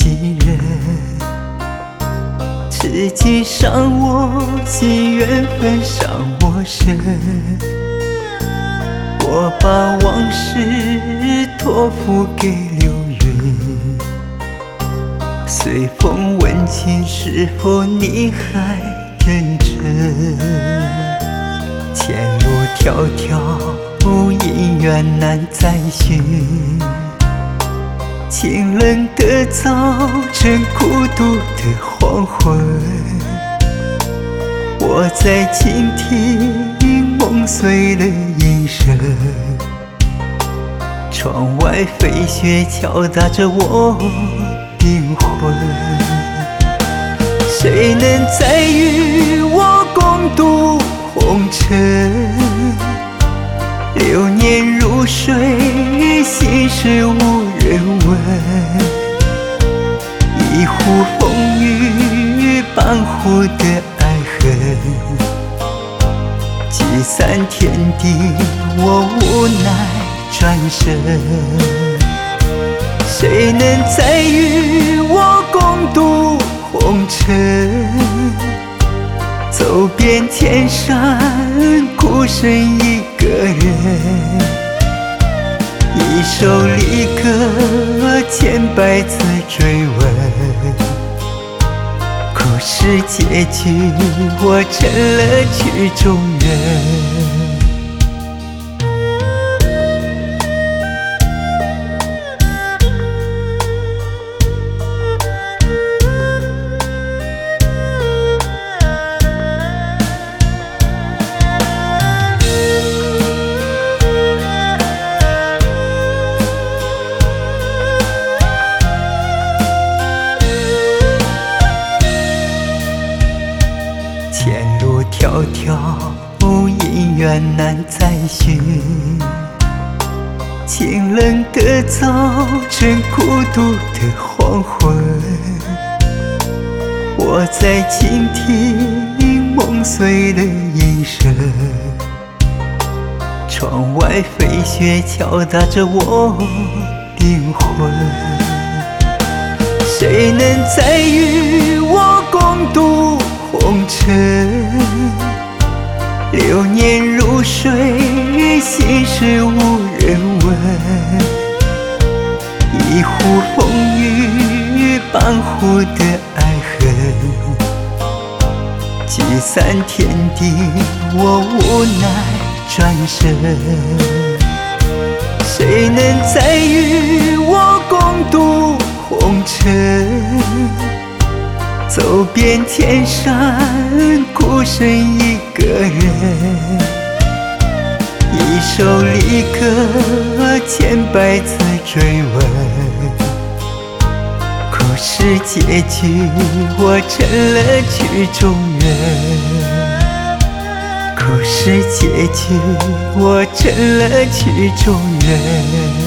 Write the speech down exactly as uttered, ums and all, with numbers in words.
几人？实际上我心缘分伤我身，我把往事托付给流云。随风问情，是否你还认真？前路迢迢，姻缘难再续。清冷的早晨，孤独的黄昏，我在倾听梦碎的音声。窗外飞雪敲打着我灵魂，谁能再与我共度红尘？流年如水，心事无人问。一壶风雨，半壶的爱恨，聚散天地，我无奈转身。谁能再与我共度红尘？走遍千山，孤身一个人。一首离歌，千百字追问。故事结局，我成了曲中人。前路迢迢，姻缘难再续。清冷的早晨，孤独的黄昏，我在倾听梦碎的音声。窗外飞雪敲打着我灵魂，谁能再与我共度红尘？流年如水，心事无人问。一壶风雨，半壶的爱恨，聚散天地，我无奈转身。谁能再与我共度红尘？走遍千山，孤身一个人。一首离歌，千百字追问。故事结局，我成了曲中人。故事结局，我成了曲中人。